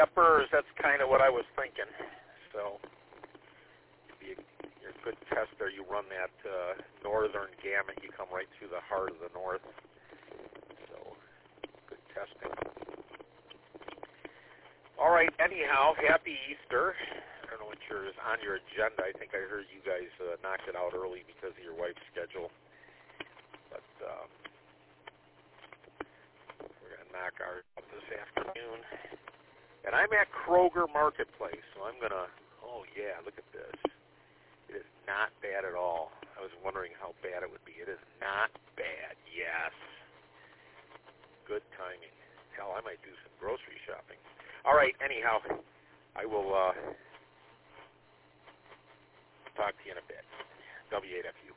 Yepers, that's kind of what I was thinking. So you're a good tester. You run that northern gamut. You come right through the heart of the north. So good testing. All right, anyhow, happy Easter. I don't know what is on your agenda. I think I heard you guys knocked it out early because of your wife's schedule. But we're going to knock ours out this afternoon. And I'm at Kroger Marketplace, so I'm going to, oh yeah, look at this. It is not bad at all. I was wondering how bad it would be. It is not bad, yes. Good timing. Hell, I might do some grocery shopping. All right, anyhow, I will talk to you in a bit. W8FU.